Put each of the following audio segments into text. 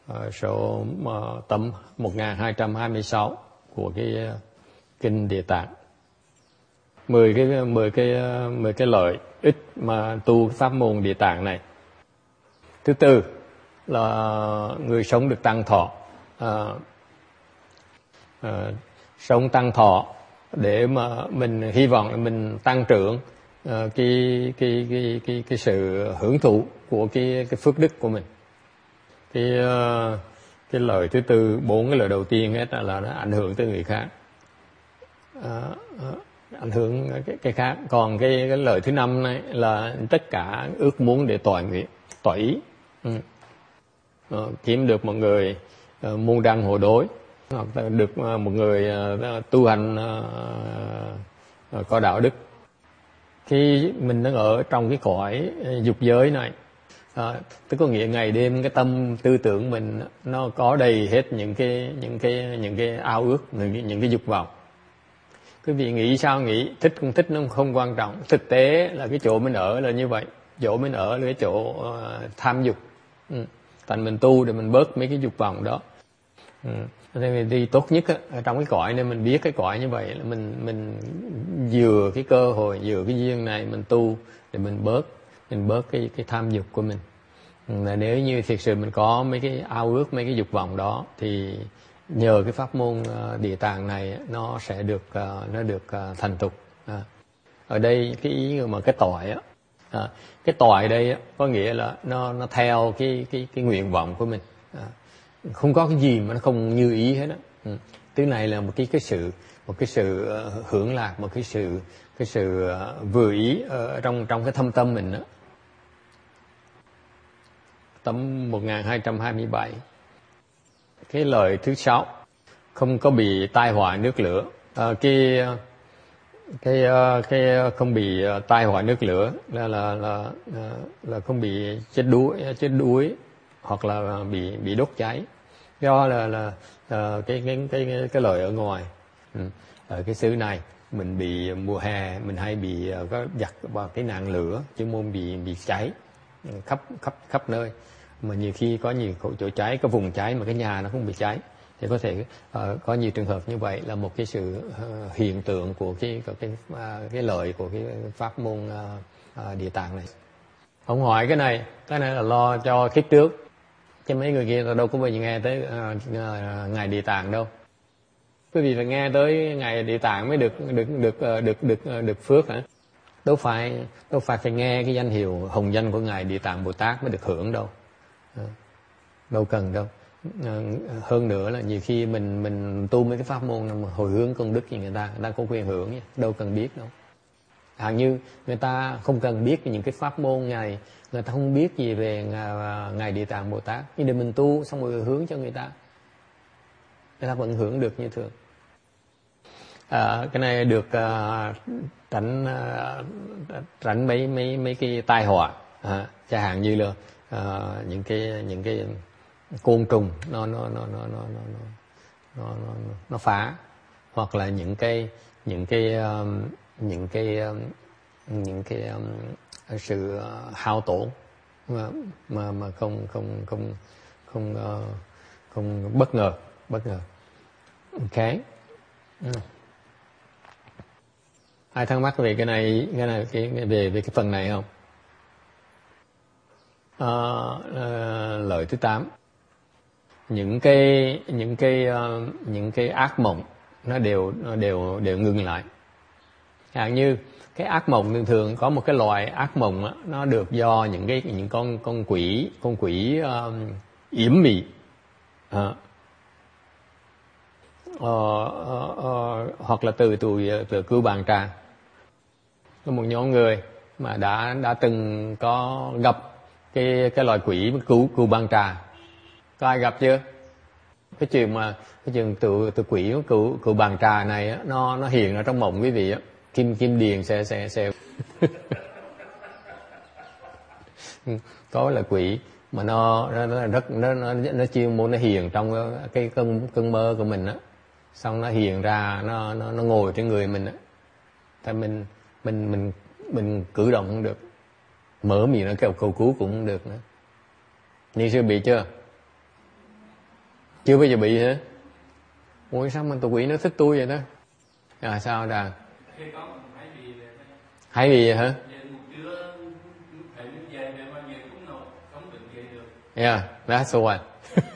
số tấm 1226 của cái kinh Địa Tạng. 10 cái lợi ích mà tu pháp môn Địa Tạng này. Thứ tư là người sống được tăng thọ. Sống tăng thọ để mà mình hy vọng là mình tăng trưởng cái sự hưởng thụ của cái phước đức của mình. Cái lời thứ tư, 4 cái lời đầu tiên hết là nó ảnh hưởng tới người khác, ảnh hưởng cái khác. Còn cái lời thứ 5 này là tất cả ước muốn để tọa ý. Kiếm được một người môn đăng hộ đối, hoặc được một người tu hành có đạo đức. Khi mình đang ở trong cái cõi dục giới này, tức có nghĩa ngày đêm cái tâm tư tưởng mình nó có đầy hết những cái ao ước, những cái dục vọng. Quý vị nghĩ sao nghĩ, thích không thích nó không quan trọng. Thực tế là cái chỗ mình ở là như vậy. Chỗ mình ở là cái chỗ tham dục. Thành mình tu để mình bớt mấy cái dục vọng đó. Nên đi tốt nhất ở trong cái cõi này mình biết cái cõi như vậy là mình vừa cái cơ hội, vừa cái duyên này mình tu để mình bớt cái tham dục của mình. Là nếu như thực sự mình có mấy cái ao ước, mấy cái dục vọng đó thì nhờ cái pháp môn Địa Tạng này nó sẽ được thành thục. Ở đây cái ý mà cái toại á, cái toại đây á, có nghĩa là nó theo cái nguyện vọng của mình. Không có cái gì mà nó không như ý hết á. Thứ này là một cái sự hưởng lạc, một cái sự vừa ý trong cái thâm tâm mình đó. Tấm 1227. Cái lời thứ 6, không có bị tai họa nước lửa. Cái không bị tai họa nước lửa là không bị chết đuối hoặc là bị đốt cháy. Do là cái lời ở ngoài. Ở cái xứ này mình bị mùa hè mình hay bị có giặt vào cái nạn lửa, chứ môn bị cháy khắp nơi. Mà nhiều khi có nhiều chỗ cháy, có vùng cháy mà cái nhà nó không bị cháy thì có thể có nhiều trường hợp như vậy, là một cái sự hiện tượng của cái lợi của cái pháp môn Địa Tạng này. Ông hỏi cái này là lo cho kiếp trước, chứ mấy người kia đâu có bao giờ nghe tới ngày Địa Tạng đâu. Quý vị phải nghe tới ngày Địa Tạng mới được phước hả? Đâu phải nghe cái danh hiệu hồng danh của ngài Địa Tạng Bồ Tát mới được hưởng đâu. Đâu cần đâu. Hơn nữa là nhiều khi mình tu mấy cái pháp môn mà hồi hướng công đức thì người ta có quyền hưởng nha. Đâu cần biết đâu. Hẳn như người ta không cần biết những cái pháp môn này, người ta không biết gì về ngài Địa Tạng Bồ Tát, nhưng để mình tu xong rồi hướng cho người ta vẫn hưởng được như thường. Cái này được tránh mấy cái tai họa, chẳng hạn như là những cái côn trùng nó phá, hoặc là những cái sự hao tổn mà không bất ngờ. Ok. Ai thắc mắc về cái này về cái phần này không? Lời thứ 8. Những cái ác mộng nó đều ngừng lại. Chẳng như cái ác mộng thường có một cái loại ác mộng đó, nó được do những con quỷ yểm mị, hoặc là từ Cưu Bàn Tràng. Có một nhóm người mà đã từng có gặp cái loài quỷ Cưu Bàn Tràng. Có ai gặp chưa? Cái chuyện từ quỷ Cưu Bàn Tràng này nó hiện ở trong mộng quý vị á. Kim Điền sẽ có là quỷ mà nó chuyên môn nó hiện trong cái cơn mơ của mình á, xong nó hiện ra nó ngồi trên người mình á, thì mình cử động không được, mở miệng nó cầu cứu cũng không được nữa. Ni sư bị chưa? Chưa bao giờ bị hả? Ủa sao mà tụi quỷ nó thích tôi vậy đó? Sao Đàn? Hay bị vậy hả? Yeah, that's the one.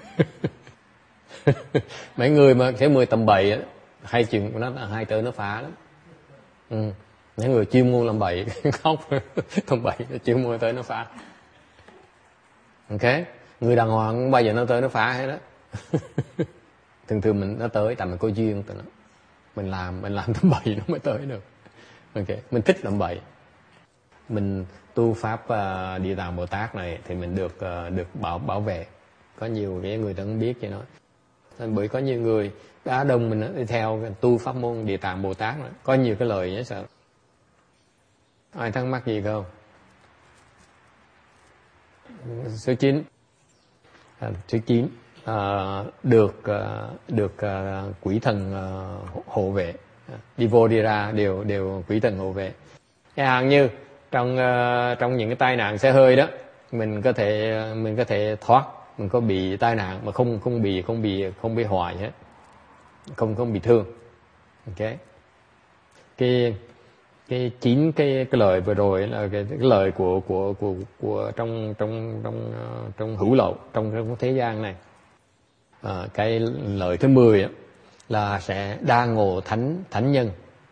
Mấy người mà cái 10 tầm bậy á, hay chuyện nó hay tới nó phá lắm. Mấy người chuyên môn làm bậy khóc tầm bậy chuyên môn tới nó phá. Ok, người đàng hoàng không bao giờ nó tới nó phá hết đó. Thường mình nó tới tại mình có duyên tụi nó. Mình làm tầm bậy nó mới tới được. Ok, mình thích làm bậy. Mình tu pháp Địa Tạng Bồ Tát này thì mình được bảo vệ. Có nhiều cái người ta không biết vậy nói. Bởi có nhiều người đã đông mình đi theo tu pháp môn Địa Tạng Bồ Tát đó. Có nhiều cái lời nhé sợ. Ai thắc mắc gì không? Số 9. Số 9 được quỷ thần hộ vệ. Đi vô đi ra đều quỷ thần hộ vệ. Chẳng hạn như trong những cái tai nạn xe hơi đó, mình có thể thoát, mình có bị tai nạn mà không bị hoại hết, không bị thương. Ok, cái 9 cái lời vừa rồi là cái lời của trong hữu lậu, trong thế gian này. Cái lời thứ 10 là sẽ đa ngộ thánh nhân.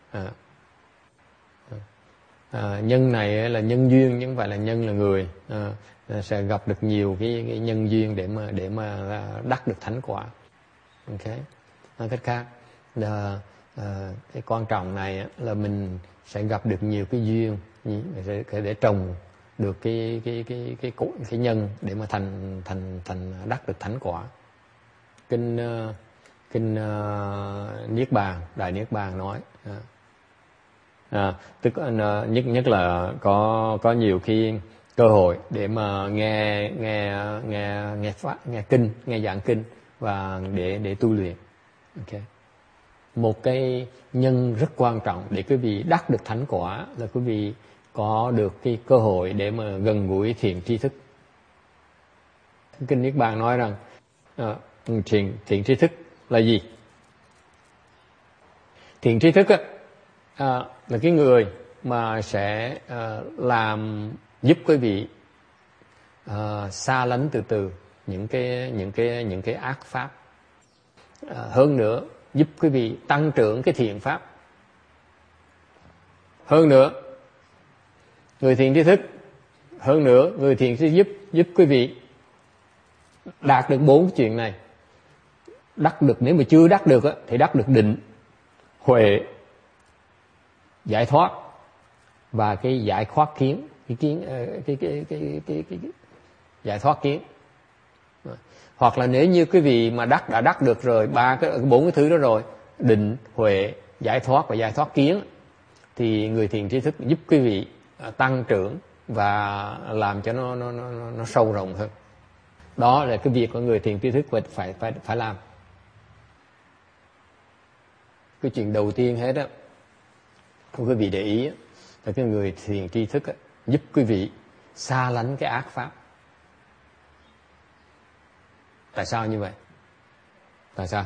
Nhân này là nhân duyên chứ không phải là nhân là người. Sẽ gặp được nhiều cái nhân duyên để mà đắc được thánh quả. Ok, nói cách khác cái quan trọng này là mình sẽ gặp được nhiều cái duyên để trồng được cái nhân để mà thành đắc được thánh quả. Kinh Niết Bàn, Đại Niết Bàn nói tức nhất là có nhiều khi cơ hội để mà nghe kinh, nghe giảng kinh và để tu luyện. Ok, một cái nhân rất quan trọng để quý vị đắc được thánh quả là quý vị có được cái cơ hội để mà gần gũi thiện tri thức. Kinh Niết Bàn nói rằng thiện tri thức là gì? Thiện tri thức là cái người mà sẽ giúp quý vị xa lánh từ từ những cái ác pháp. Hơn nữa giúp quý vị tăng trưởng cái thiện pháp. Hơn nữa người thiện tri thức, hơn nữa người thiện tri thức giúp quý vị đạt được 4 cái chuyện này. Đắc được, nếu mà chưa đắc được thì đắc được định, huệ, giải thoát và cái giải thoát kiến, cái giải thoát kiến. Hoặc là nếu như quý vị mà đã đắc được rồi 4 cái thứ đó rồi, định, huệ, giải thoát và giải thoát kiến, thì người thiện tri thức giúp quý vị tăng trưởng và làm cho nó sâu rộng hơn. Đó là cái việc của người thiện tri thức phải làm. Cái chuyện đầu tiên hết á, quý vị để ý là cái người thiền tri thức giúp quý vị xa lánh cái ác pháp. Tại sao như vậy? Tại sao?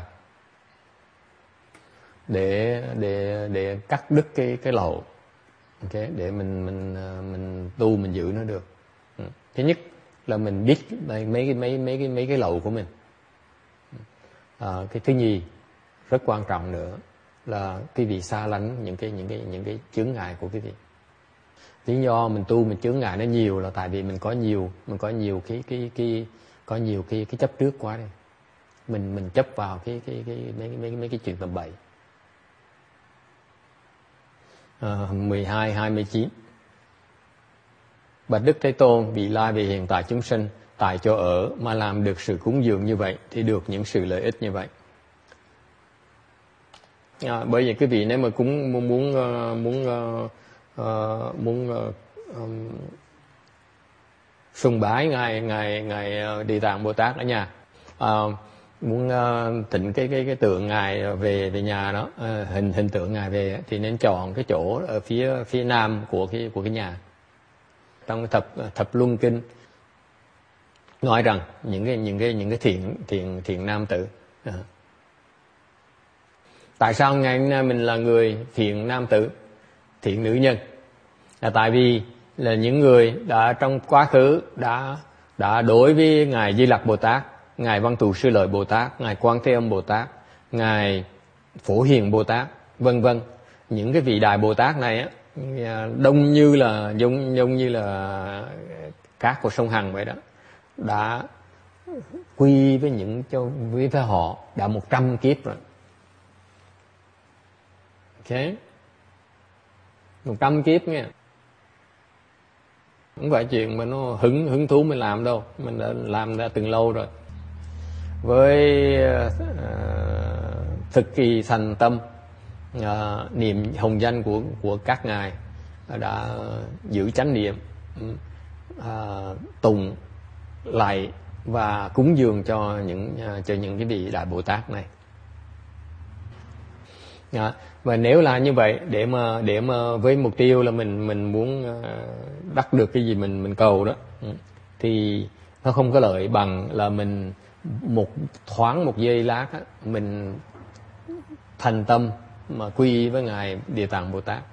Để cắt đứt cái lậu. Okay, để mình tu mình giữ nó được. Thứ nhất là mình biết mấy cái lậu của mình. Cái thứ nhì rất quan trọng nữa là quý vị xa lánh những cái chướng ngại của quý vị. Lý do mình tu mình chướng ngại nó nhiều là tại vì mình có nhiều cái chấp trước quá đây. Mình chấp vào mấy cái chuyện tầm bậy. 12, 29. Bạch Đức Thế Tôn, vị lai về hiện tại chúng sinh tại chỗ ở mà làm được sự cúng dường như vậy thì được những sự lợi ích như vậy. Bởi vậy quý vị nếu mà cũng muốn sùng bái ngài Địa Tạng Bồ Tát ở nhà, muốn tịnh cái tượng ngài về nhà đó, hình tượng ngài về thì nên chọn cái chỗ ở phía nam của cái nhà. Trong thập luân kinh nói rằng những cái thiện nam tử Tại sao ngày hôm nay mình là người thiện nam tử, thiện nữ nhân? Là tại vì là những người đã trong quá khứ đã đối với ngài Di Lặc Bồ Tát, ngài Văn Thù Sư Lợi Bồ Tát, ngài Quan Thế Âm Bồ Tát, ngài Phổ Hiền Bồ Tát, vân vân, những cái vị đại Bồ Tát này á, đông như là giống như là cát của sông Hằng vậy đó, đã quy với họ đã 100 kiếp rồi. Ok, 100 kiếp nghe. Không phải chuyện mà nó hứng thú mới làm đâu, mình đã làm đã từng lâu rồi. Với thực kỳ thành tâm niệm hồng danh của các ngài, đã giữ chánh niệm, tùng lạy và cúng dường cho những cái vị đại Bồ Tát này. Và nếu là như vậy, để mà với mục tiêu là mình muốn đắc được cái gì mình cầu đó, thì nó không có lợi bằng là mình một giây lát á, mình thành tâm mà quy y với ngài Địa Tạng Bồ Tát.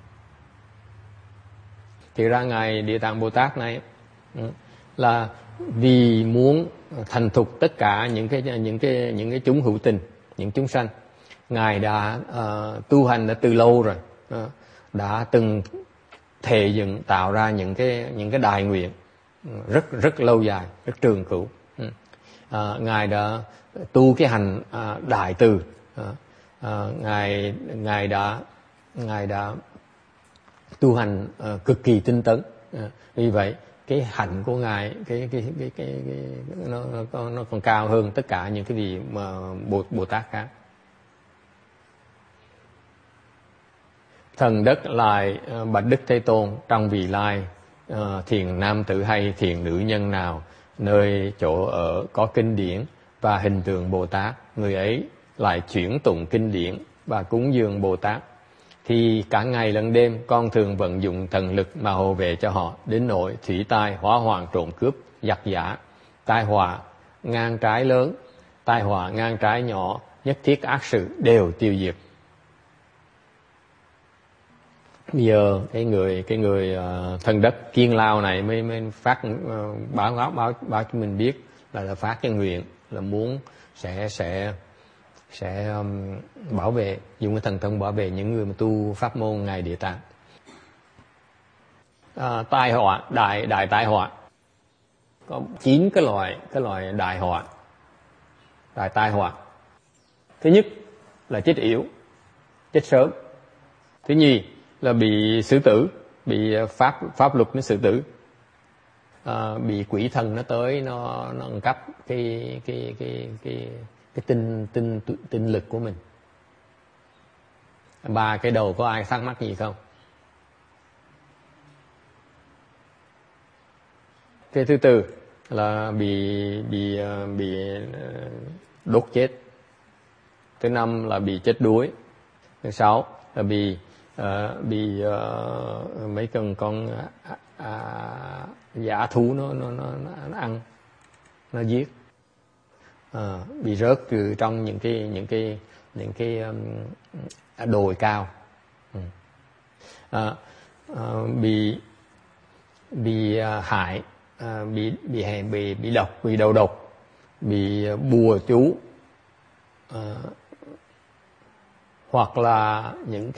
Thì ra ngài Địa Tạng Bồ Tát này là vì muốn thành thục tất cả những cái chúng hữu tình, những chúng sanh. Ngài đã tu hành đã từ lâu rồi, đã từng thệ dựng tạo ra những cái đại nguyện rất lâu dài, rất trường cửu. Ngài đã tu cái hành đại từ, ngài đã tu hành cực kỳ tinh tấn. Vì vậy cái hạnh của ngài nó còn cao hơn tất cả những cái vị mà Bồ Tát khác. Thần đất lại bạch Đức Thế Tôn: trong vị lai thiền nam tử hay thiền nữ nhân nào nơi chỗ ở có kinh điển và hình tượng Bồ Tát, người ấy lại chuyển tụng kinh điển và cúng dường Bồ Tát, thì cả ngày lẫn đêm con thường vận dụng thần lực mà hộ vệ cho họ, đến nỗi thủy tai, hỏa hoạn, trộm cướp, giặc giả, tai họa ngang trái lớn, tai họa ngang trái nhỏ, nhất thiết ác sự đều tiêu diệt. Bây giờ cái người thần đất Kiên Lao này mới phát báo cho mình biết là phát cái nguyện là muốn sẽ bảo vệ, dùng cái thần thông bảo vệ những người mà tu pháp môn ngài Địa Tạng. Tai họa, đại tai họa có 9 cái loại đại họa, đại tai họa. Thứ nhất là chết yểu, chết sớm. Thứ nhì là bị xử tử, bị pháp luật nó xử tử, bị quỷ thần nó tới nó ăn cắp cái tinh lực của mình. 3 cái đầu có ai thắc mắc gì không? Cái thứ tư là bị đốt chết. Thứ 5 là bị chết đuối. Thứ 6 là bị mấy con dã thú nó ăn, nó giết. Bị rớt từ trong những cái đồi cao. Bị hại, bị độc, bị đầu độc, bị bùa chú, hoặc là những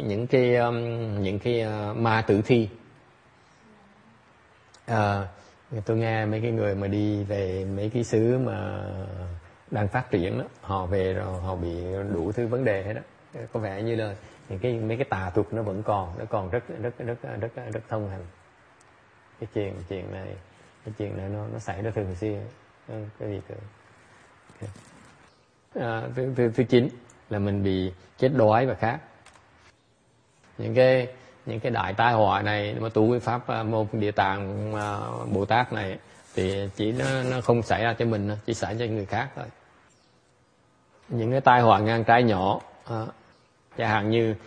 cái ma tử thi. Tôi nghe mấy cái người mà đi về mấy cái xứ mà đang phát triển đó, họ về rồi họ bị đủ thứ vấn đề hết đó. Có vẻ như là mấy cái tà thuật nó vẫn còn, nó còn rất thông hành. Cái chuyện này nó xảy ra thường xuyên. Cái gì thứ 9 là mình bị chết đói và khát. Những cái đại tai họa này mà tu cái pháp môn Địa Tạng Bồ Tát này thì chỉ nó không xảy ra cho mình, chỉ xảy ra cho người khác thôi. Những cái tai họa ngang trái nhỏ, chẳng hạn như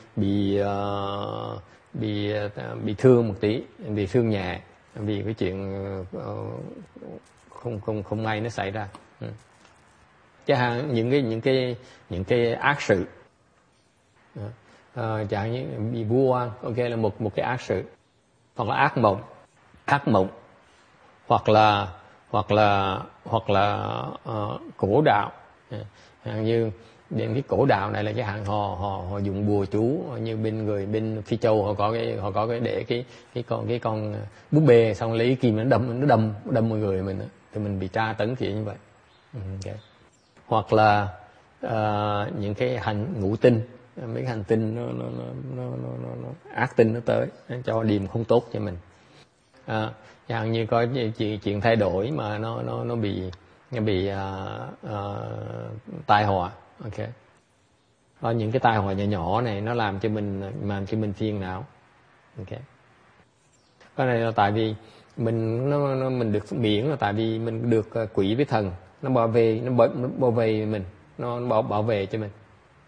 bị thương một tí, bị thương nhẹ vì cái chuyện không may nó xảy ra. chẳng hạn những cái ác sự, chẳng hạn như bị vu oan, ok, là một cái ác sự, hoặc là ác mộng, hoặc là cổ đạo. Chẳng như đến cái cổ đạo này là cái hạng họ dùng bùa chú, như bên Phi Châu họ có cái để cái con búp bê, xong lấy kim nó đâm mọi người mình, thì mình bị tra tấn kiểu như vậy. Okay. Hoặc là những cái ngũ tinh, mấy cái hành tinh nó ác tinh nó tới, nó cho điềm không tốt cho mình. Chẳng như có chuyện thay đổi mà nó bị tai họa. Ok, có những cái tai họa nhỏ nhỏ này nó làm cho mình phiền não. Ok, cái này là tại vì mình được miễn, là tại vì mình được quỷ với thần nó bảo vệ mình, nó bảo vệ cho mình.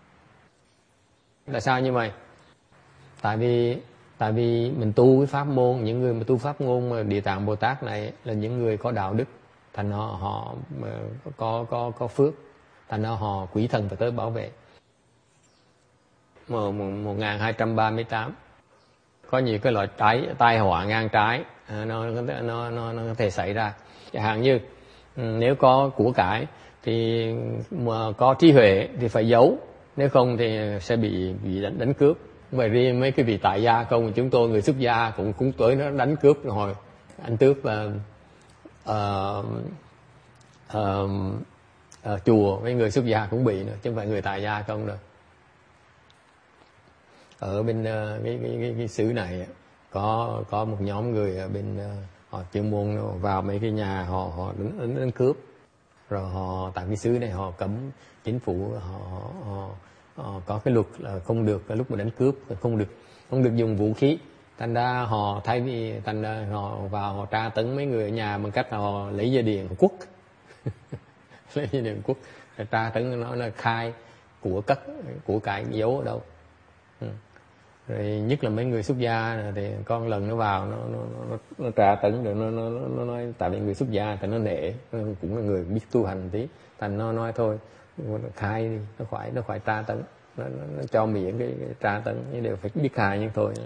Tại sao như vậy? Tại vì mình tu cái pháp môn, những người mà tu pháp môn mà Địa Tạng Bồ Tát này là những người có đạo đức, thành họ có phước, thành họ quỷ thần phải tới bảo vệ. 1238 có nhiều cái loại tai họa ngang trái nó có thể xảy ra. Chẳng hạn như nếu có của cải thì mà có trí huệ thì phải giấu, nếu không thì sẽ bị đánh cướp. Vậy riêng mấy cái vị tại gia không, chúng tôi người xuất gia cũng tới nó đánh cướp rồi, anh cướp chùa, mấy người xuất gia cũng bị nữa, chứ không phải người tại gia không đâu. Ở bên cái xứ này có một nhóm người ở bên họ chuyên môn vào mấy cái nhà họ đánh cướp, rồi họ tại cái xứ này họ cấm, chính phủ họ có cái luật là không được lúc mà đánh cướp không được dùng vũ khí, thành ra họ họ vào họ tra tấn mấy người ở nhà bằng cách họ lấy dây điện quất lấy dây điện quất, tra tấn nó là khai của cải giấu ở đâu. Rồi nhất là mấy người xuất gia thì con lần nó vào nó tra tấn, rồi nó nói tại vì người xuất gia thì nó nể, cũng là người biết tu hành tí, thành nó nói thôi khai đi, nó khỏi tra tấn, nó cho miễn cái tra tấn, nhưng đều phải biết khai, nhưng thôi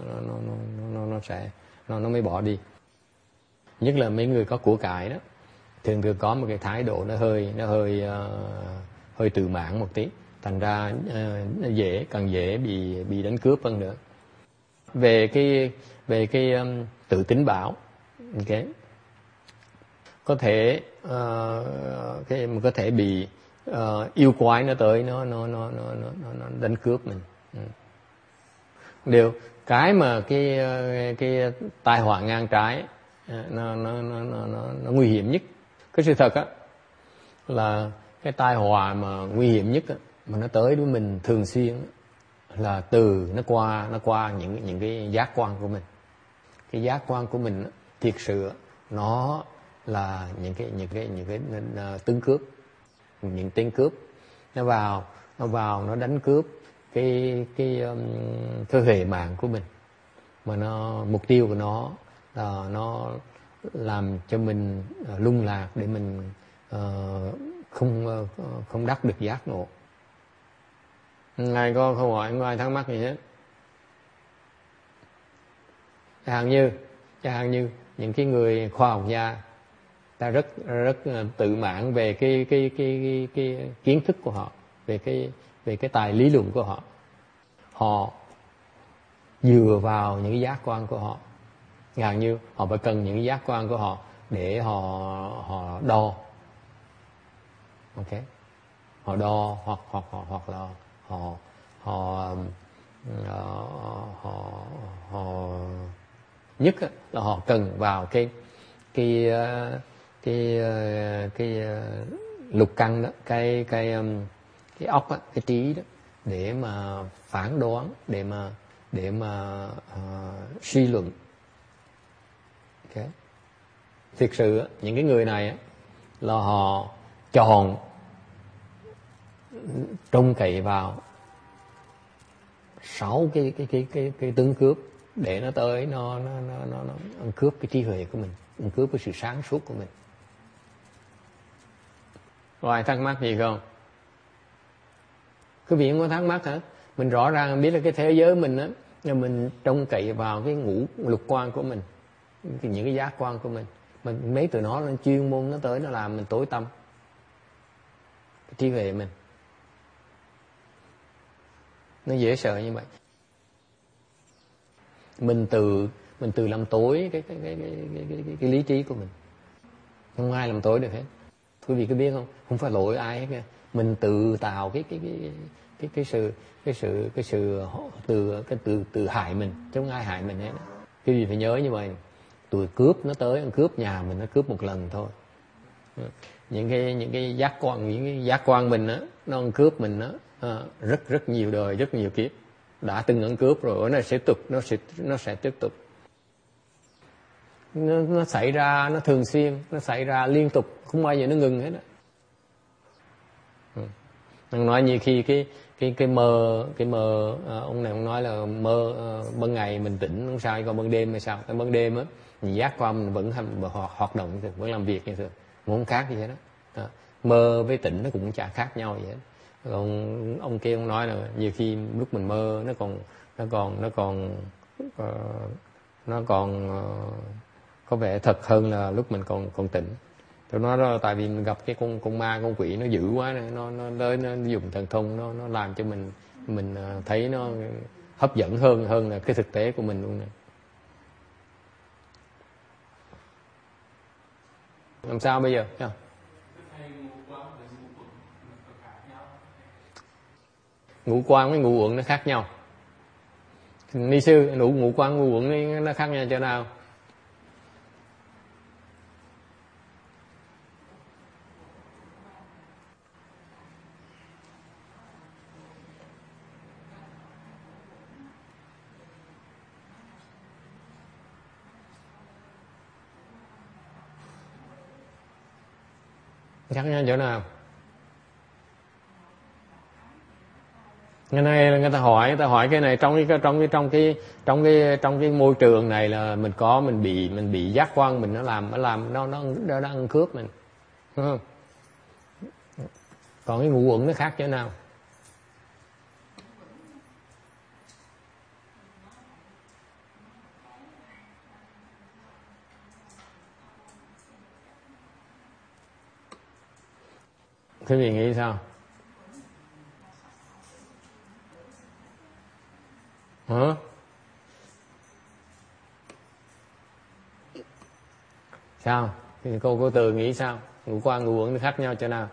nó mới bỏ đi. Nhất là mấy người có của cải đó thường có một cái thái độ nó hơi tự mãn một tí, thành ra nó càng dễ bị đánh cướp hơn nữa. Về cái tự tín bảo, okay, có thể có thể bị yêu quái nó tới nó đánh cướp mình. Điều cái mà cái tai họa ngang trái nó nguy hiểm nhất. Cái sự thật á là cái tai họa mà nguy hiểm nhất á, mà nó tới với mình thường xuyên là từ nó qua những cái giác quan của mình. Cái giác quan của mình thiệt sự nó là những cái tướng cướp, những tên cướp nó vào nó đánh cướp cái huệ mạng của mình, mà mục tiêu của nó là nó làm cho mình lung lạc để mình không đắc được giác ngộ. Ngài có câu hỏi, không ai thắc mắc gì hết. Chẳng hạn như những cái người khoa học gia ta rất tự mãn về cái kiến thức của họ, về cái tài lý luận của họ. Họ dựa vào những cái giác quan của họ. Chẳng hạn như họ phải cần những cái giác quan của họ để họ đo. Ok, họ đo hoặc là họ nhất là họ cần vào cái lục căn đó, cái óc đó, cái trí đó, để mà phán đoán, để mà suy luận. Okay. Thực sự những cái người này là họ chọn trông cậy vào 6 cái tướng cướp để nó tới nó cướp cái trí huệ của mình, nó cướp cái sự sáng suốt của mình. Có ai thắc mắc gì không? Quý vị không có thắc mắc hả? Mình rõ ràng biết là cái thế giới mình á, mình trông cậy vào cái ngũ lục quan của mình, những cái giác quan của mình. Mà mấy tụi nó chuyên môn nó tới nó làm mình tối tâm, trí huệ mình. Nó dễ sợ như vậy. Mình tự làm tối cái lý trí của mình. Không ai làm tối được hết. Quý vị có biết không? Không phải lỗi ai hết. Mình tự tạo cái sự tự hại mình, chứ không ai hại mình hết. Quý vị phải nhớ như vậy. Tụi cướp nó tới, cướp nhà mình nó cướp một lần thôi. Những cái giác quan mình á, nó cướp mình á, rất nhiều đời, rất nhiều kiếp đã từng ăn cướp rồi, nó sẽ tiếp tục. Nó xảy ra, nó thường xuyên, nó xảy ra liên tục, không bao giờ nó ngừng hết á. Nói như khi cái mơ ông này ông nói là mơ ban ngày mình tỉnh không sao, còn ban đêm hay sao? Ban đêm á, giác quan mình vẫn hoạt động, vẫn làm việc như thường, không khác gì hết đó. Mơ với tỉnh nó cũng chả khác nhau vậy hết. Còn ông kia ông nói là nhiều khi lúc mình mơ nó còn có vẻ thật hơn là lúc mình còn tỉnh. Tôi nói đó, tại vì mình gặp cái con ma, con quỷ nó dữ quá, nó dùng thần thông, nó làm cho mình thấy nó hấp dẫn hơn là cái thực tế của mình luôn này. Làm sao bây giờ? Ngũ quan với ngũ uẩn nó khác nhau. Ni sư, ngũ quan ngũ uẩn nó khác nhau chỗ nào? Khác nhau chỗ nào? Cái này là người ta hỏi cái này trong cái môi trường này là mình bị giác quan mình nó ăn cướp mình, đúng không? Còn cái ngũ uẩn nó khác chỗ nào? Quý vị nghĩ sao? Hả? Sao? Thì cô Từ nghĩ sao? Ngũ quan ngũ uẩn nó khác nhau chỗ nào?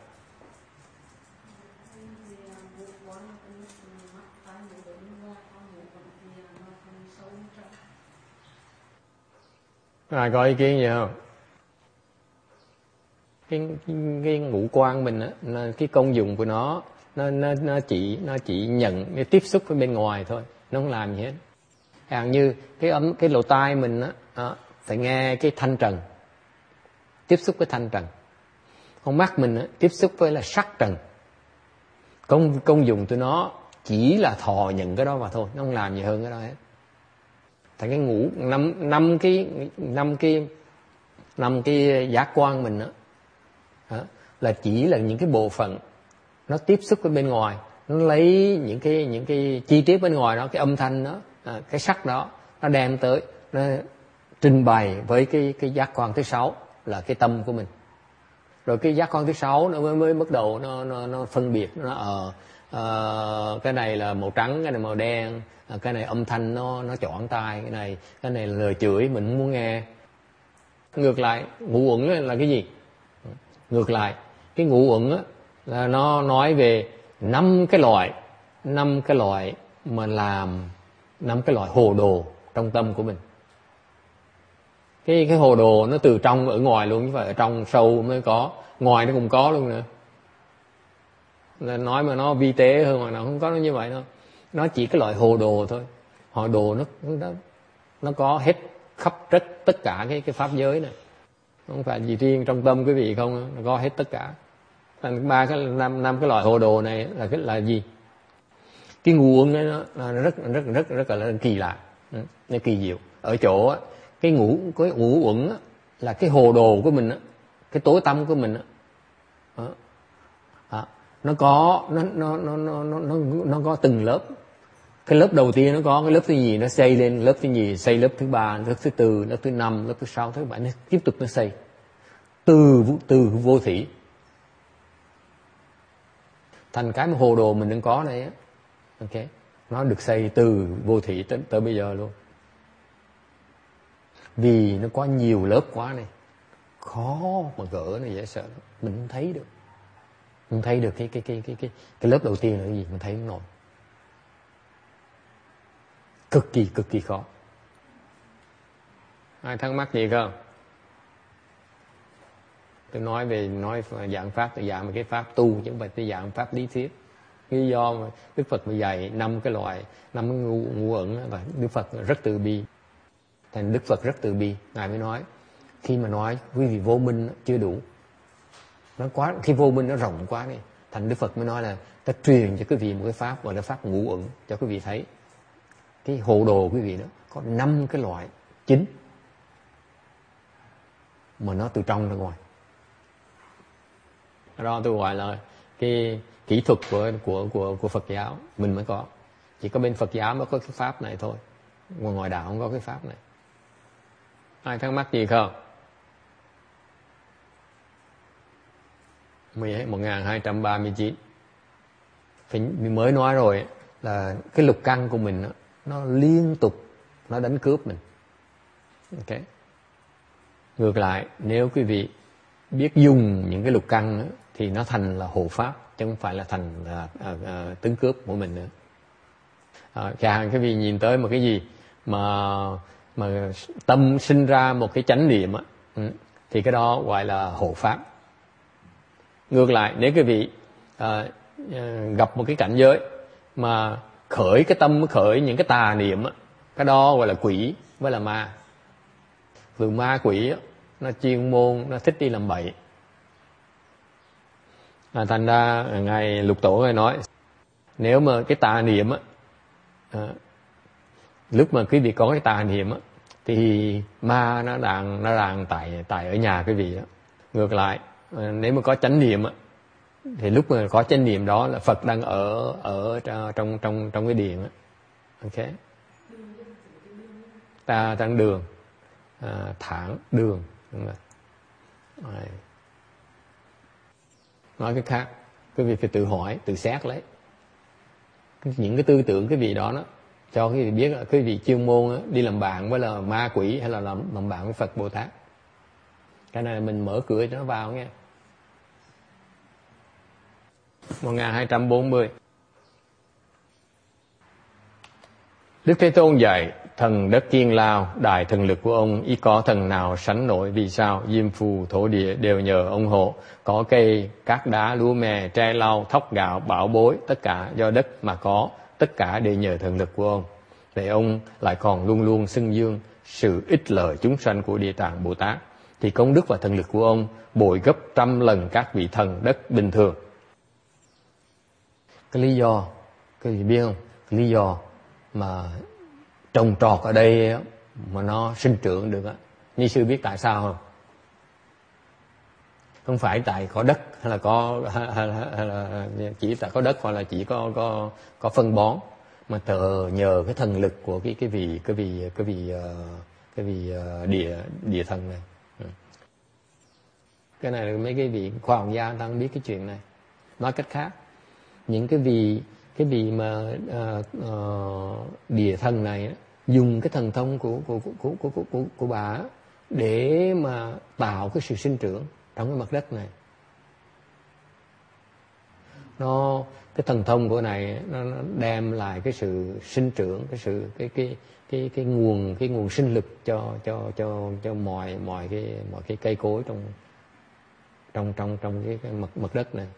Ai có ý kiến gì không? Cái ngũ quan mình á, cái công dụng của nó chỉ nhận, cái tiếp xúc với bên ngoài thôi, nó không làm gì hết. Hàng như cái lỗ tai mình á, phải nghe cái thanh trần, tiếp xúc với thanh trần. Con mắt mình á, tiếp xúc với là sắc trần. Công dụng của nó chỉ là thọ nhận cái đó mà thôi, nó không làm gì hơn cái đó hết. Tại cái năm cái giác quan mình á, là chỉ là những cái bộ phận nó tiếp xúc với bên ngoài, nó lấy những cái chi tiết bên ngoài đó, cái âm thanh đó, cái sắc đó, nó đem tới, nó trình bày với cái giác quan thứ 6 là cái tâm của mình. Rồi cái giác quan thứ 6 nó mới bắt đầu nó phân biệt, cái này là màu trắng, cái này màu đen, cái này âm thanh nó chọn tai, cái này là lời chửi mình không muốn nghe. Ngược lại ngũ uẩn là cái gì? Ngược lại cái ngũ uẩn là nó nói về 5 cái loại mà làm 5 cái loại hồ đồ trong tâm của mình. Cái hồ đồ nó từ trong ở ngoài luôn, chứ phải ở trong sâu mới có, ngoài nó cũng có luôn nữa. Nói mà nó vi tế hơn mà nó không có nó như vậy đâu. Nó chỉ cái loại hồ đồ thôi. Hồ đồ nó có hết khắp tất cả cái pháp giới này. Không phải gì riêng trong tâm quý vị không, nó có hết tất cả. Ba cái năm cái loại hồ đồ này là gì? Cái ngũ uẩn ấy nó rất là kỳ lạ, nó kỳ diệu. Ở chỗ á, cái ngũ uẩn á, là cái hồ đồ của mình á, cái tối tâm của mình á, nó có nó có từng lớp. Cái lớp đầu tiên nó có, cái lớp thứ nhì nó xây lên, lớp thứ nhì xây lớp thứ ba, lớp thứ tư, lớp thứ năm, lớp thứ sáu, thứ bảy, nó tiếp tục nó xây từ vô thủy thành cái mà hồ đồ mình đang có đây á. Ok, nó được xây từ vô thủy tới bây giờ luôn, vì nó có nhiều lớp quá này, khó mà gỡ này, dễ sợ mình không thấy được. Mình thấy được cái lớp đầu tiên là cái gì, mình thấy không nổi. Cực kỳ khó. Ai thắc mắc gì không? Tôi nói dạng pháp, tôi dạng về cái pháp tu chứ không phải tôi dạng pháp lý thuyết. Lý do mà Đức Phật mới dạy 5 cái ngũ uẩn và Đức Phật rất từ bi. Thành Đức Phật rất từ bi, Ngài mới nói khi mà nói quý vị vô minh chưa đủ, nó quá, khi vô minh nó rộng quá đi, thành Đức Phật mới nói là ta truyền cho quý vị một cái pháp gọi là pháp ngũ uẩn, cho quý vị thấy cái hồ đồ quý vị đó có 5 cái loại chính mà nó từ trong ra ngoài. Đó tôi gọi là cái kỹ thuật của Phật giáo mình mới có. Chỉ có bên Phật giáo mới có cái pháp này thôi, ngoài đạo không có cái pháp này. Ai thắc mắc gì không? 1239 mình mới nói rồi là cái lục căn của mình nó liên tục nó đánh cướp mình. Ok. Ngược lại, nếu quý vị biết dùng những cái lục căn đó, thì nó thành là hộ pháp, chứ không phải là thành tướng cướp của mình nữa. Chẳng hạn quý vị nhìn tới một cái gì mà tâm sinh ra một cái chánh niệm á, thì cái đó gọi là hộ pháp. Ngược lại, nếu quý vị gặp một cái cảnh giới mà khởi cái tâm, khởi những cái tà niệm á, cái đó gọi là quỷ với là ma. Từ ma quỷ á, nó chuyên môn, nó thích đi làm bậy. Thành ra Ngài Lục Tổ Ngài nói, nếu mà cái tà niệm á, lúc mà quý vị có cái tà niệm á, thì ma nó đang tại ở nhà quý vị đó. Ngược lại, nếu mà có chánh niệm á, thì lúc mà có chánh niệm đó là Phật đang ở trong cái điện á. Ok. Ta đang đường, thẳng đường, đúng rồi. Nói cái khác, quý vị phải tự hỏi, tự xét lấy những cái tư tưởng cái vị đó cho quý vị biết là quý vị chuyên môn đi làm bạn với là ma quỷ hay là làm bạn với Phật Bồ Tát. Cái này là mình mở cửa cho nó vào nghe. 1240 Đức Thế Tôn dạy, thần đất Kiên Lao, đại thần lực của ông ít có thần nào sánh nổi. Vì sao? Diêm phù thổ địa đều nhờ ông hộ. Có cây, cát đá, lúa mè, tre lau, thóc gạo, bảo bối, tất cả do đất mà có, tất cả đều nhờ thần lực của ông. Vậy ông lại còn luôn luôn xưng dương sự ích lợi chúng sanh của Địa Tạng Bồ Tát, thì công đức và thần lực của ông bội gấp 100 lần các vị thần đất bình thường. Cái lý do, cái gì biết không? Cái lý do mà trồng trọt ở đây mà nó sinh trưởng được á, ni sư biết tại sao không? Không phải tại có đất hay là chỉ tại có đất hoặc là chỉ có phân bón, mà nhờ cái thần lực của cái vị địa thần này. Cái này là mấy cái vị khoa học gia đang biết cái chuyện này. Nói cách khác, những cái vị mà địa thần này dùng cái thần thông của bà để mà tạo cái sự sinh trưởng trong cái mặt đất này. Cái thần thông của này nó đem lại cái sự sinh trưởng, cái nguồn sinh lực cho mọi cái cây cối trong cái mặt đất này.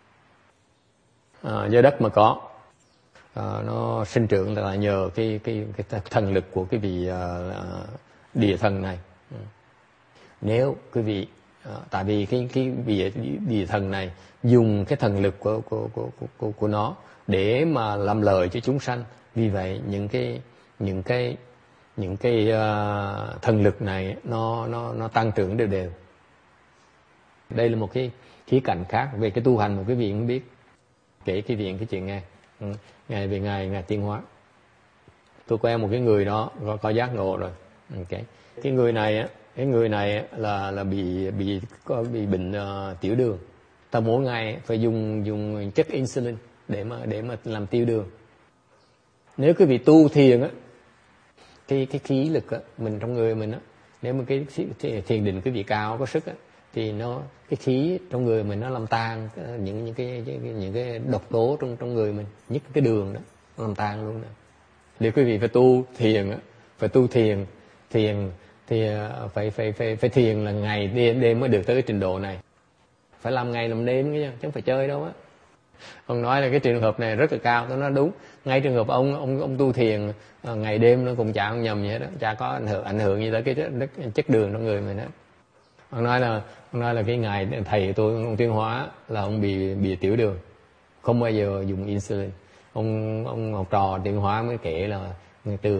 Do đất mà có, nó sinh trưởng là nhờ cái thần lực của cái vị địa thần này. Nếu quý vị tại vì cái vị địa thần này dùng cái thần lực của nó để mà làm lợi cho chúng sanh, vì vậy những cái thần lực này nó tăng trưởng đều. Đây là một cái khía cạnh khác về cái tu hành mà quý vị cũng biết. kể cái chuyện nghe. Ngài về ngài tiến hóa. Tôi quen một cái người đó có giác ngộ rồi. Cái người này là bị bệnh tiểu đường. Ta mỗi ngày phải dùng chất insulin để mà làm tiêu đường. Nếu quý vị tu thiền á, cái khí lực á, mình trong người mình á, nếu mà cái thiền định quý vị cao có sức á, thì cái khí trong người mình nó làm tan những cái độc tố trong người mình, nhất cái đường đó nó làm tan luôn đó. Nếu quý vị phải tu thiền á, phải tu thiền thì phải thiền là ngày đêm mới được tới cái trình độ này. Phải làm ngày làm đêm chứ không phải chơi đâu á. Ông nói là cái trường hợp này rất là cao. Tôi nói đúng. Ngay trường hợp ông tu thiền ngày đêm nó cũng chả không nhầm gì hết đó. Chả có ảnh hưởng gì tới cái chất đường trong người mình hết. Ông nói là cái ngày thầy tôi, ông Tiến Hóa, là ông bị tiểu đường, không bao giờ dùng insulin. Ông học trò Tiến Hóa mới kể là từ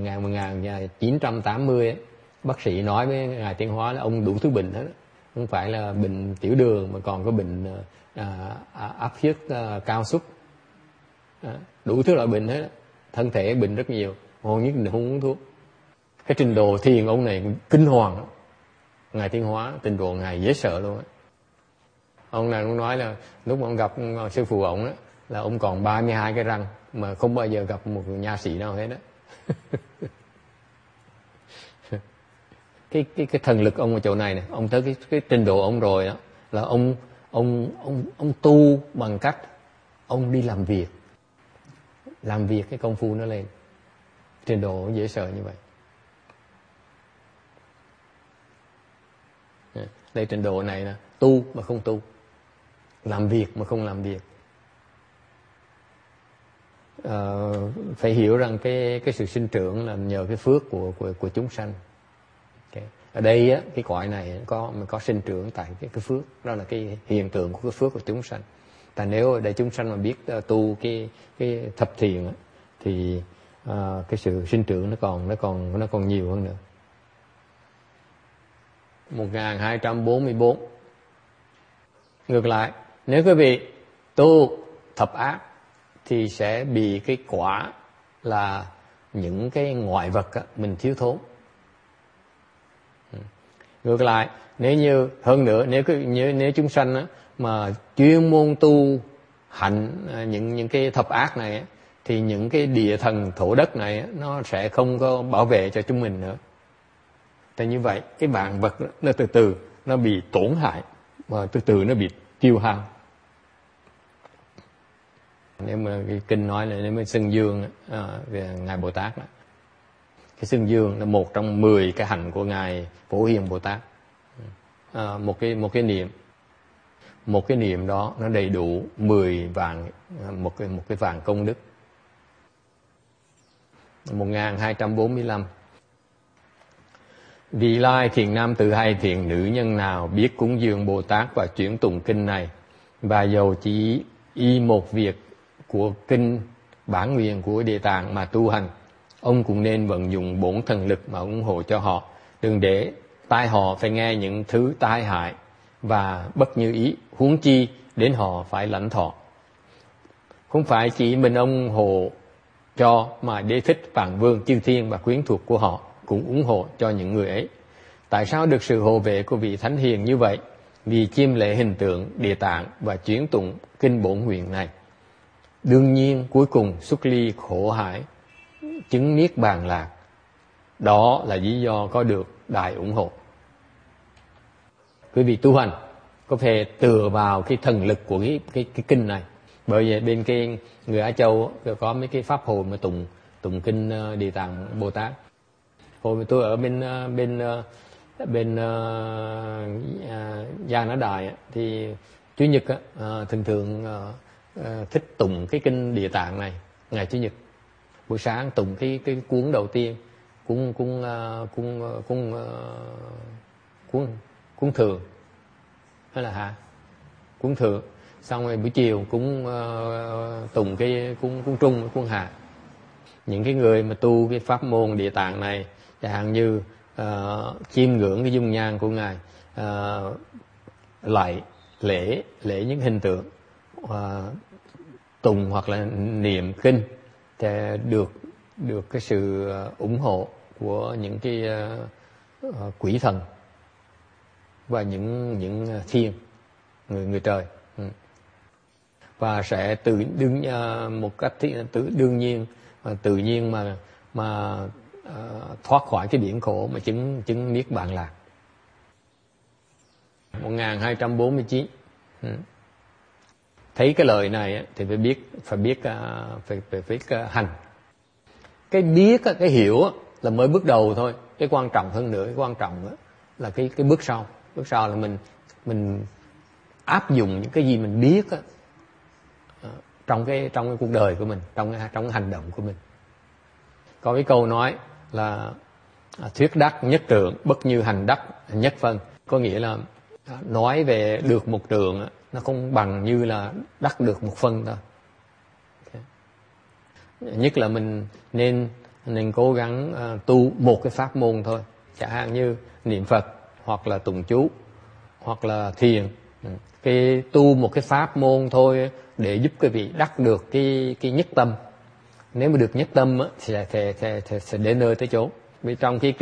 1980 ấy, bác sĩ nói với ngài Tiến Hóa là ông đủ thứ bệnh hết. Không phải là bệnh tiểu đường mà còn có bệnh áp huyết cao suất, đủ thứ loại bệnh hết. Thân thể bệnh rất nhiều, hầu nhất định không uống thuốc. Cái trình độ thiền ông này kinh hoàng. Ngài Tiến Hóa trình độ ngài dễ sợ luôn á. Ông này cũng nói là lúc mà ông gặp sư phụ ông á, là ông còn 32 cái răng mà không bao giờ gặp một nha sĩ nào hết á. cái thần lực ông ở chỗ này này, ông tới cái trình độ ông rồi đó, là ông tu bằng cách ông đi làm việc cái công phu nó lên, trình độ dễ sợ như vậy. Đây trình độ này là tu mà không tu, làm việc mà không làm việc. Phải hiểu rằng cái sự sinh trưởng là nhờ cái phước của chúng sanh. Ở đây á, cái cõi này có sinh trưởng tại cái phước, đó là cái hiện tượng của cái phước của chúng sanh. Tại nếu để chúng sanh mà biết tu cái thập thiền á, thì cái sự sinh trưởng nó còn nhiều hơn nữa. 1244. Ngược lại, nếu quý vị tu thập ác thì sẽ bị cái quả là những cái ngoại vật á, mình thiếu thốn. Ngược lại, nếu chúng sanh á, mà chuyên môn tu hạnh những cái thập ác này á, thì những cái địa thần thổ đất này á, nó sẽ không có bảo vệ cho chúng mình nữa. Thì như vậy cái vạn vật đó, nó từ từ nó bị tổn hại và từ từ nó bị tiêu hao. Nếu mà cái kinh nói là nếu mà Xưng Dương về ngài Bồ Tát đó, cái Xưng Dương là một trong 10 cái hạnh của ngài Phổ Hiền Bồ Tát. Một cái niệm đó nó đầy đủ 10 vạn, một cái vạn công đức. 1245. Vị lai thiện nam tử hay thiện nữ nhân nào biết cúng dường Bồ Tát và chuyển tụng kinh này, và dầu chỉ y một việc của kinh bản nguyện của Địa Tạng mà tu hành, ông cũng nên vận dụng 4 thần lực mà ủng hộ cho họ, đừng để tai họ phải nghe những thứ tai hại và bất như ý, huống chi đến họ phải lãnh thọ. Không phải chỉ mình ông hộ cho, mà Đế Thích, Vạn Vương, chư thiên và quyến thuộc của họ cũng ủng hộ cho những người ấy. Tại sao được sự hộ vệ của vị thánh hiền như vậy? Vì chiêm lễ hình tượng Địa Tạng và chuyển tụng kinh bổn nguyện này. Đương nhiên cuối cùng xuất ly khổ hải, chứng niết bàn lạc. Đó là lý do có được đại ủng hộ. Quý vị tu hành có thể tựa vào cái thần lực của cái kinh này. Bởi vậy bên cái người Á Châu có mấy cái pháp hội mà tụng kinh Địa Tạng Bồ Tát. Hồi mà tôi ở bên Giang Nã Đài thì Chủ nhật thường thích tụng cái kinh Địa Tạng này ngày Chủ nhật. Buổi sáng tụng cái cuốn đầu tiên, cuốn thường hay là hạ cuốn thượng, xong rồi buổi chiều cũng tụng cái cuốn trung, cuốn hạ. Những cái người mà tu cái pháp môn Địa Tạng này, chẳng hạn như chiêm ngưỡng cái dung nhan của ngài, lạy lễ những hình tượng, tùng hoặc là niệm kinh thì được cái sự ủng hộ của những cái quỷ thần và những thiên người trời, và sẽ một cách đương nhiên tự nhiên mà thoát khỏi cái biển khổ mà chứng niết bàn lạc. 1249. Thấy cái lời này thì phải biết hành. Cái biết, cái hiểu là mới bước đầu thôi. Cái quan trọng hơn nữa, cái quan trọng là cái bước sau. Bước sau là mình áp dụng những cái gì mình biết trong cái cuộc đời của mình, trong cái hành động của mình. Có cái câu nói là thuyết đắc nhất trượng, bất như hành đắc nhất phân. Có nghĩa là nói về được một trượng nó không bằng như là đắc được một phân thôi. Nhất là mình nên cố gắng tu một cái pháp môn thôi, chẳng hạn như niệm Phật hoặc là tụng chú hoặc là thiền. Cái tu một cái pháp môn thôi để giúp quý vị đắc được cái nhất tâm. Nếu mà được nhất tâm thì sẽ đến nơi tới chỗ. Vì trong cái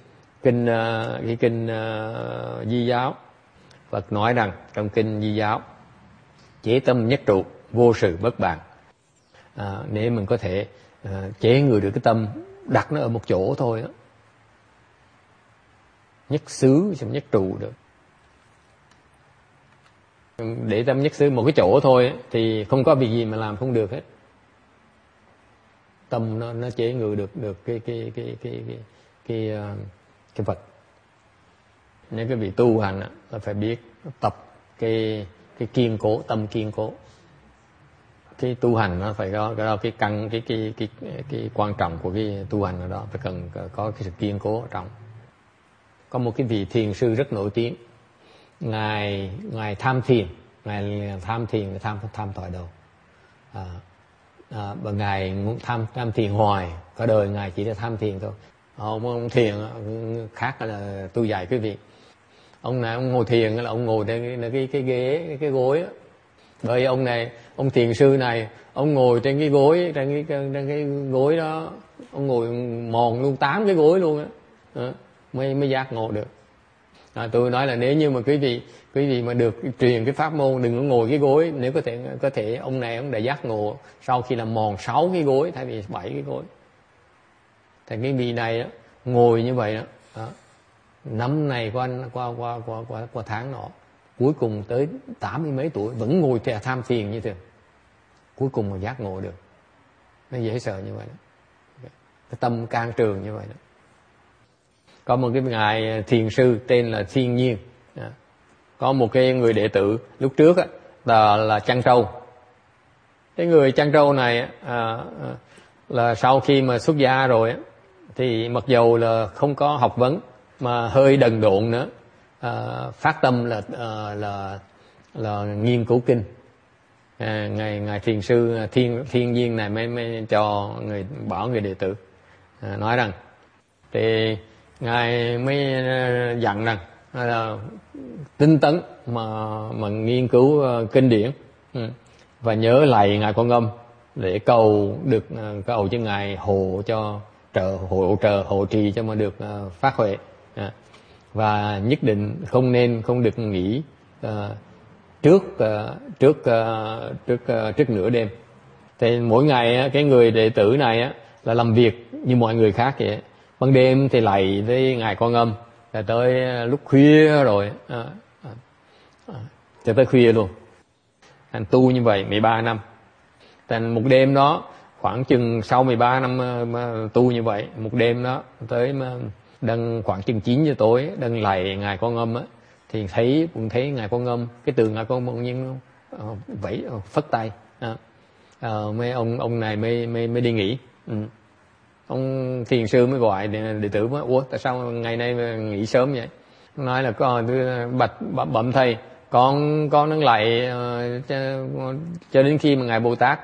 kinh Di giáo, Phật nói rằng trong kinh Di giáo chế tâm nhất trụ, vô sự bất bạn. Nếu mình có thể chế ngự được cái tâm, đặt nó ở một chỗ thôi đó, nhất xứ xong nhất trụ được. Để tâm nhất xứ một cái chỗ thôi thì không có việc gì mà làm không được hết. Tâm nó chế ngự được cái vật. Nếu cái vị tu hành là phải biết tập cái kiên cố, tâm kiên cố. Cái tu hành nó phải có cái căn, cái quan trọng của cái tu hành ở đó, phải cần có cái sự kiên cố ở trong. Có một cái vị thiền sư rất nổi tiếng, ngài tham thiền, ngài tham thoại đầu. Và ngài tham thiền hoài, cả đời ngài chỉ là tham thiền thôi. Ông thiền khác là tôi dạy quý vị. Ông này ông ngồi thiền là ông ngồi trên cái ghế, cái gối á. Bởi ông thiền sư này, ông ngồi trên cái gối, trên cái gối đó, ông ngồi mòn luôn 8 cái gối luôn á, mới giác ngộ được. Tôi nói là nếu như mà quý vị mà được truyền cái pháp môn đừng có ngồi cái gối, nếu có thể ông này ông đã giác ngộ sau khi làm mòn 6 cái gối thay vì 7 cái gối. Thì cái vị này đó, ngồi như vậy đó, năm này qua tháng nọ, cuối cùng tới 80 mấy tuổi vẫn ngồi tham thiền như thường, cuối cùng mà giác ngộ được. Nó dễ sợ như vậy đó. Cái tâm can trường như vậy đó. Có một cái ngài thiền sư tên là Thiên Nhiên. Có một cái người đệ tử lúc trước là chăn trâu. Cái người chăn trâu này là sau khi mà xuất gia rồi thì mặc dầu là không có học vấn mà hơi đần độn nữa, phát tâm là nghiên cứu kinh. Ngài thiền sư Thiên Nhiên này mới bảo người đệ tử nói rằng thì ngài mới dặn rằng là tinh tấn mà nghiên cứu kinh điển, và nhớ lạy ngài Quan Âm để cầu cho ngài hộ trì cho mà được phát huệ, và nhất định không được nghỉ trước nửa đêm. Thì mỗi ngày cái người đệ tử này là làm việc như mọi người khác vậy. Ban đêm thì lạy với ngài Quan Âm là tới lúc khuya rồi, cho tới khuya luôn. Anh tu như vậy 13 năm. Thành một đêm đó, khoảng chừng sau 13 năm tu như vậy, một đêm đó tới khoảng chừng 9 giờ tối đang lạy ngài Quan Âm thì cũng thấy ngài Quan Âm, cái từ ngài Quan Âm bỗng nhiên vẫy phất tay, ông này mới đi nghỉ. Ông thiền sư mới gọi đệ tử mới: ủa tại sao ngày nay nghỉ sớm vậy? Nói là bẩm thầy, con đang lạy cho đến khi mà ngài Bồ Tát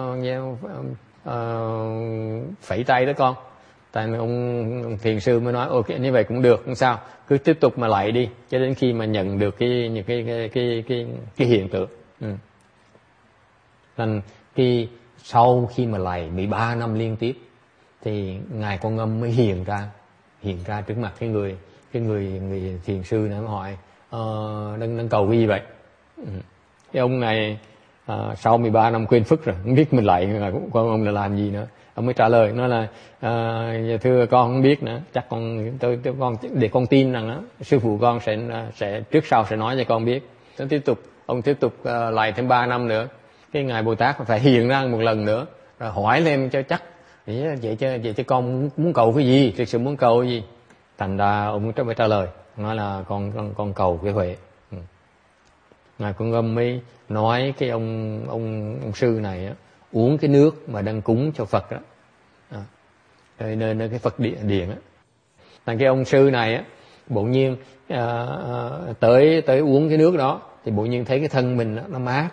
phẩy tay đó con. Tại ông thiền sư mới nói: ok, như vậy cũng được, không sao, cứ tiếp tục mà lạy đi cho đến khi mà nhận được cái hiện tượng. Thành Thì sau khi mà lạy 13 năm liên tiếp thì ngài Quan Âm mới hiện ra trước mặt cái người thiền sư này, mới hỏi đang cầu cái gì vậy. Cái ông này sau 13 năm quên phức rồi, không biết mình lạy ngài Quan Âm là làm gì nữa. Ông mới trả lời nói là thưa con không biết nữa, chắc con để con tin rằng đó, sư phụ con sẽ trước sau sẽ nói cho con biết. Ông tiếp tục lạy thêm 3 năm nữa, cái ngài Bồ Tát phải hiện ra một lần nữa rồi hỏi lên cho chắc, vậy chứ con muốn cầu cái gì, thực sự muốn cầu cái gì. Thành ra ông mới trả lời nói là con cầu cái huệ. Ngài Quan Âm mới nói cái ông sư này á, uống cái nước mà đang cúng cho Phật đó, nơi cái Phật điện á. Thành cái ông sư này á, bỗng nhiên tới uống cái nước đó thì bỗng nhiên thấy cái thân mình nó mát,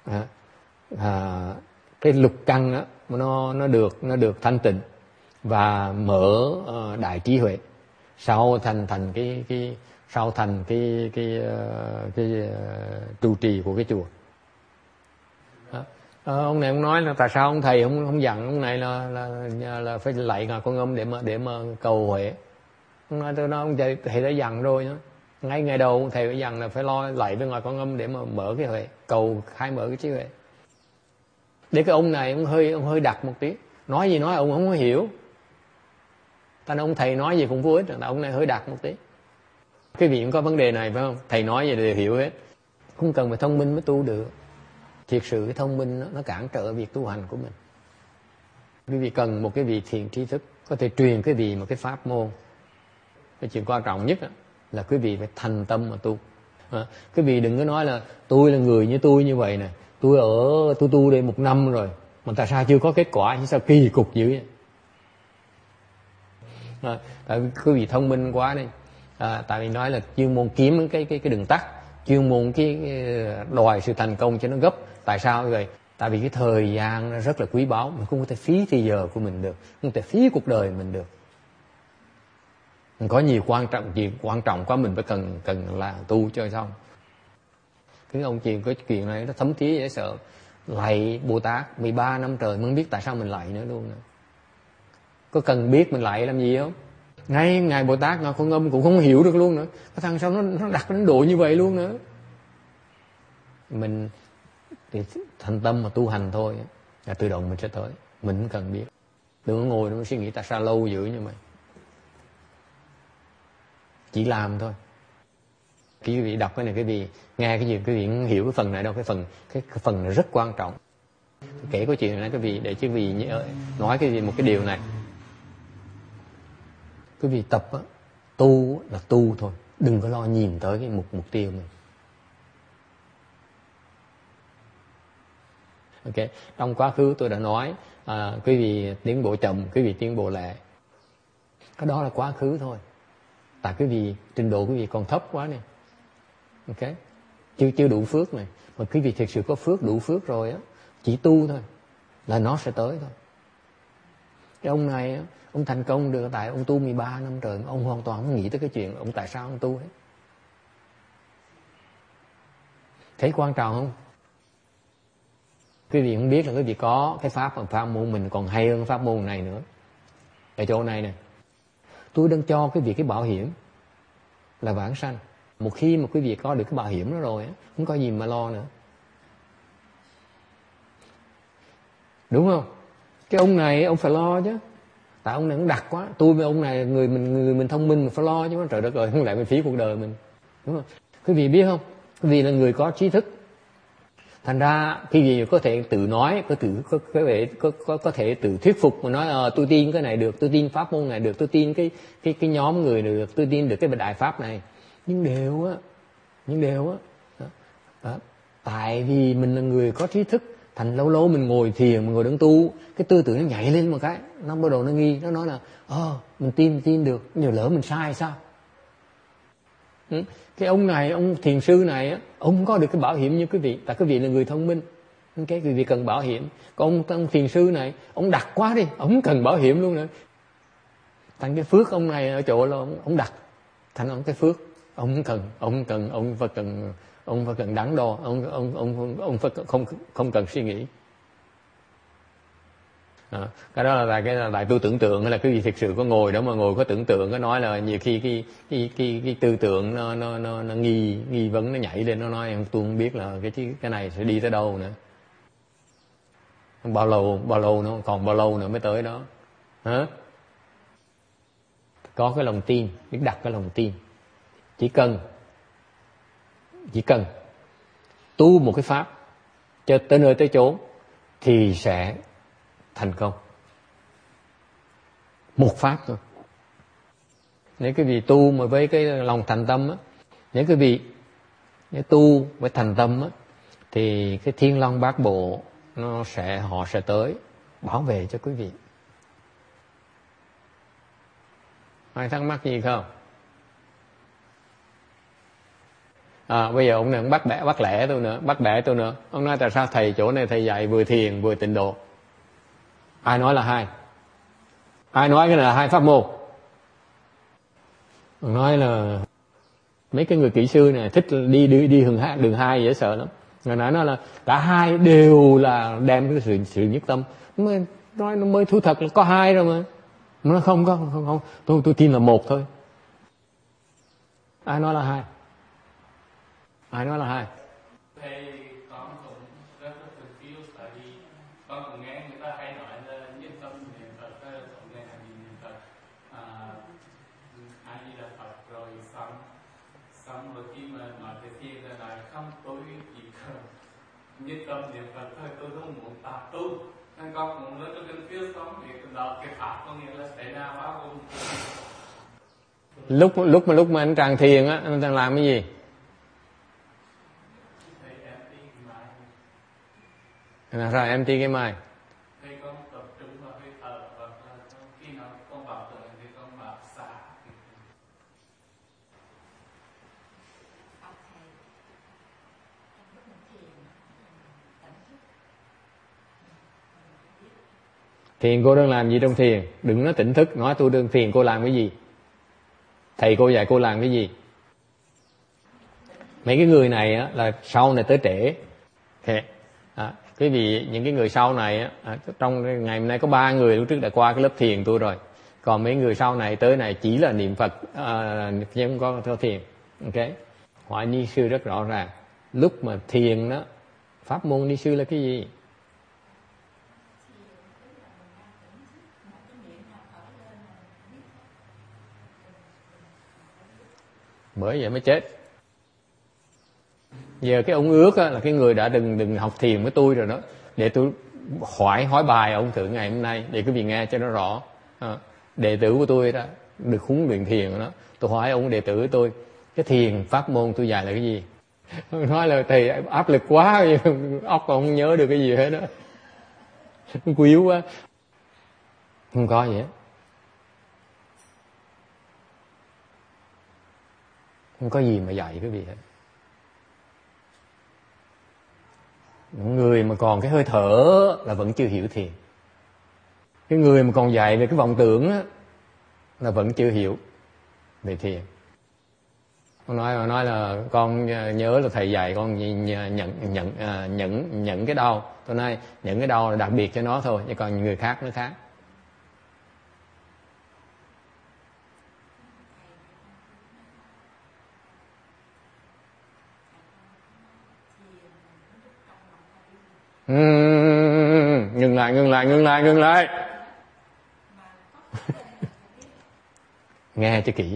cái lục căn á nó được thanh tịnh và mở đại trí huệ, sau thành cái trụ trì của cái chùa. Ông này ông nói là tại sao ông thầy không dặn ông này là phải lạy ngài Quan Âm để mà cầu huệ. Ông nói tôi nói ông thầy đã dặn rồi đó. Ngay ngày đầu thầy đã dặn là phải lo lạy với ngài Quan Âm để mà mở cái huệ, cầu khai mở cái trí huệ. Để cái ông này ông hơi đặc một tí, nói gì nói ông không có hiểu. Thành ông thầy nói gì cũng vô ích, ông này hơi đặc một tí. Cái vị cũng có vấn đề này phải không? Thầy nói gì đều hiểu hết, không cần phải thông minh mới tu được. Thiệt sự cái thông minh nó cản trở việc tu hành của mình. Quý vị cần một cái vị thiện tri thức có thể truyền cái vị một cái pháp môn. Cái chuyện quan trọng nhất là quý vị phải thành tâm mà tu. Quý vị đừng có nói là tôi là người như tôi như vậy nè, tôi tu đây 1 năm rồi mà tại sao chưa có kết quả, sao kỳ cục dữ vậy. Tại vì quý vị thông minh quá đi. Tại vì nói là chuyên môn kiếm cái đường tắt, chuyên môn cái đòi sự thành công cho nó gấp. Tại sao vậy? Tại vì cái thời gian nó rất là quý báu, mình không có thể phí thời giờ của mình được, không thể phí cuộc đời mình được. Mình có nhiều chuyện quan trọng quá, mình phải cần là tu cho xong. Cái ông chuyện này nó thấm thía dễ sợ. Lạy Bồ Tát 13 năm trời mới biết tại sao mình lạy nữa luôn. Có cần biết mình lạy làm gì không? Ngay ngài Bồ Tát ngài Quan Âm cũng không hiểu được luôn nữa. Cái thằng sao nó đặt đến độ như vậy luôn nữa. Mình thì thành tâm mà tu hành thôi, là tự động mình sẽ tới. Mình không cần biết. Đừng có ngồi đó suy nghĩ tại sao lâu dữ như vậy. Chỉ làm thôi. Quý vị đọc cái này, quý vị nghe cái gì quý vị không hiểu cái phần này đâu. Cái phần này rất quan trọng. Kể cái chuyện này quý vị để quý vị nói một cái điều này. Quý vị tập tu là tu thôi, đừng có lo nhìn tới cái mục tiêu mình. Ok, trong quá khứ tôi đã nói quý vị tiến bộ chậm, quý vị tiến bộ lẹ. Cái đó là quá khứ thôi. Tại quý vị trình độ quý vị còn thấp quá nè. Ok, chưa đủ phước này. Mà quý vị thực sự có phước, đủ phước rồi á, chỉ tu thôi là nó sẽ tới thôi. Cái ông này ông thành công được tại ông tu 13 năm trời, ông hoàn toàn không nghĩ tới cái chuyện ông tại sao ông tu hết. Thấy quan trọng không? Quý vị không biết là quý vị có cái pháp môn mình còn hay hơn pháp môn này nữa. Ở chỗ này nè, tôi đang cho quý vị cái bảo hiểm là vãng sanh. Một khi mà quý vị có được cái bảo hiểm đó rồi, không có gì mà lo nữa. Đúng không? Cái ông này ông phải lo chứ. Tại ông này cũng đặc quá. Tôi với ông này người mình thông minh, mình phải lo chứ. Trời đất ơi, không lại mình phí cuộc đời mình. Đúng không? Quý vị biết không? Quý vị là người có trí thức. Thành ra quý vị có thể tự nói, có thể tự thuyết phục mà nói tôi tin cái này được, tôi tin pháp môn này được, tôi tin cái nhóm người này được, tôi tin được cái đại pháp này. Nhưng đều á, tại vì mình là người có trí thức, thành lâu lâu mình ngồi thiền, mình ngồi đứng tu, cái tư tưởng nó nhảy lên một cái, nó bắt đầu nó nghi, nó nói là mình tin được, nhưng lỡ mình sai sao? Cái ông này, ông thiền sư này á, ông không có được cái bảo hiểm như quý vị, tại quý vị là người thông minh, cái quý vị cần bảo hiểm. Còn ông thiền sư này, ông đặc quá đi, ông không cần bảo hiểm luôn nữa. Thành cái phước ông này ở chỗ là ông đặc, thành ông cái phước, ông phải cần đắn đo, ông phải không cần suy nghĩ. Cái đó là tại tôi tưởng tượng, hay là cái gì thực sự có ngồi đó mà ngồi có tưởng tượng, có nói là nhiều khi cái tư tưởng nó nghi vấn, nó nhảy lên, nó nói tôi không biết là cái này sẽ đi tới đâu nữa, bao lâu nó còn bao lâu nữa mới tới đó. Hả? Có cái lòng tin, biết đặt cái lòng tin. Chỉ cần tu một cái pháp cho tới nơi tới chốn thì sẽ thành công. Một pháp thôi. Nếu quý vị tu mà với cái lòng thành tâm á, nếu quý vị tu với thành tâm á, thì cái Thiên Long Bát Bộ họ sẽ tới bảo vệ cho quý vị. Ai thắc mắc gì không? Bây giờ ông này bắt lẽ tôi nữa. Ông nói tại sao thầy chỗ này thầy dạy vừa thiền vừa tịnh độ? Ai nói là hai? Ai nói cái này là hai pháp môn? Ông nói là mấy cái người kỹ sư này thích đi đường hai dễ sợ lắm. Người nói là cả hai đều là đem cái sự nhất tâm. Nó mới thú thật là có hai rồi mà. Nó nói không. Tôi tin là một thôi. Ai nói là hai? Ai nói là hai? Thầy con cũng rất là confused, tại vì con cũng nghe người ta hay nói là nhất tâm niệm Phật, tổng nghe là niệm Phật, A Di Đà Phật, rồi xong rồi khi mà nói tới thiền là nói không, tôi chỉ cần nhất tâm niệm Phật thôi, tôi không muốn tạp tu. Nên con cũng rất là confused, không biết cái pháp có nghĩa là thế nào bao gồm. Lúc mà anh Tràng thiền á, anh đang làm cái gì? Rồi em ti cái mai. Thầy con tập trung vào hơi thở, và khi nào con bảo tưởng thì con bảo xả. Thiền cô đang làm gì trong thiền? Đừng nói tỉnh thức, nói tôi đang thiền cô làm cái gì? Thầy cô dạy cô làm cái gì? Mấy cái người này á, là sau này tới trễ. Okay. Quý vị, những cái người sau này á, trong ngày hôm nay có 3 người lúc trước đã qua cái lớp thiền tôi rồi. Còn mấy người sau này tới này chỉ là niệm Phật, chứ không có theo thiền. Ok. Hỏi ni sư rất rõ ràng. Lúc mà thiền đó, pháp môn ni sư là cái gì? Bởi vậy mới chết. Giờ cái ông ước á, là cái người đã đừng học thiền với tôi rồi đó, để tôi hỏi bài ông thử ngày hôm nay để quý vị nghe cho nó rõ. Đệ tử của tôi đó được huấn luyện thiền đó, tôi hỏi ông đệ tử của tôi, cái thiền pháp môn tôi dạy là cái gì? Nói là thầy áp lực quá, óc ông không nhớ được cái gì hết đó. Quý quá. Không có gì hết. Không có gì mà dạy quý vị hết. Người mà còn cái hơi thở là vẫn chưa hiểu thiền. Cái người mà còn dạy về cái vọng tưởng á, là vẫn chưa hiểu về thiền. Con nói là con nhớ là thầy dạy con nhận cái đau. Tôi nói nhận cái đau là đặc biệt cho nó thôi, chứ còn người khác nó khác. Ngừng lại. Nghe cho kỹ.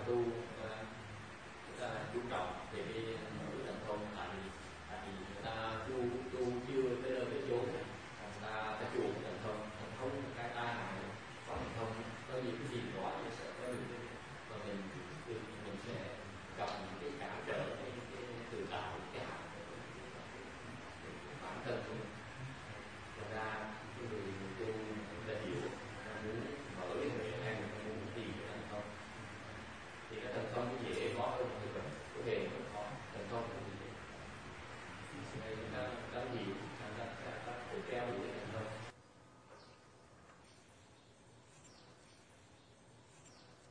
tu người ta chú trọng về cái nội thần thông, tại vì người ta tu chưa